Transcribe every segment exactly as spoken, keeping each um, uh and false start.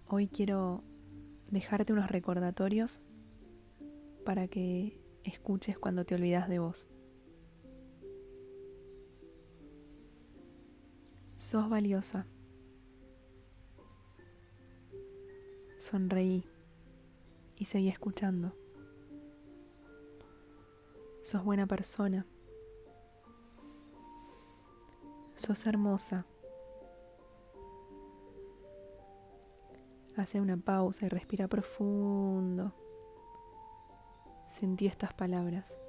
Hoy quiero dejarte unos recordatorios para que escuches cuando te olvidas de vos. Sos valiosa. Sonreí y seguí escuchando. Sos buena persona. Sos hermosa. Hace una pausa y respira profundo. Sentí estas palabras.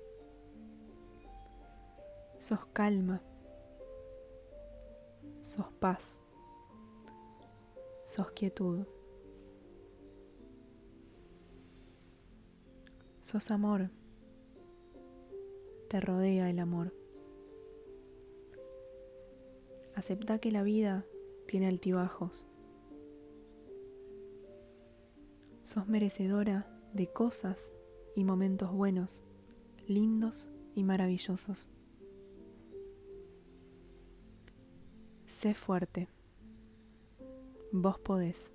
Sos calma. Sos paz. Sos quietud. Sos amor. Te rodea el amor. Aceptá que la vida tiene altibajos. Sos merecedora de cosas y momentos buenos, lindos y maravillosos. Sé fuerte. Vos podés.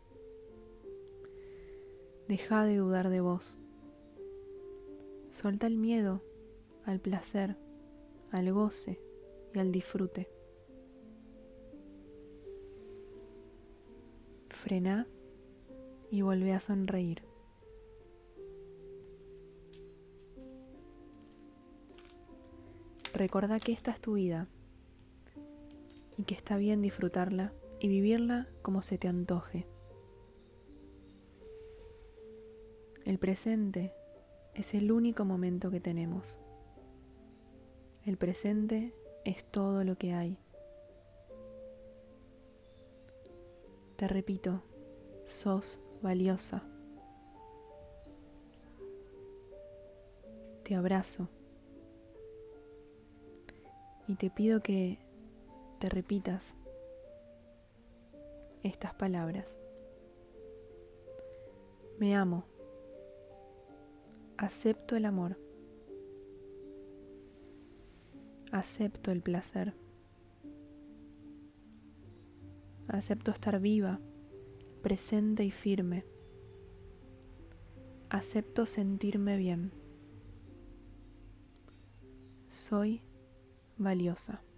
Dejá de dudar de vos. Soltá el miedo al placer, al goce y al disfrute. Frená y volvé a sonreír. Recordá que esta es tu vida y que está bien disfrutarla y vivirla como se te antoje. El presente es el único momento que tenemos. El presente es todo lo que hay. Te repito, sos valiosa. Te abrazo y te pido que te repitas estas palabras. Me amo. Acepto el amor. Acepto el placer. Acepto estar viva, presente y firme. Acepto sentirme bien. Soy valiosa.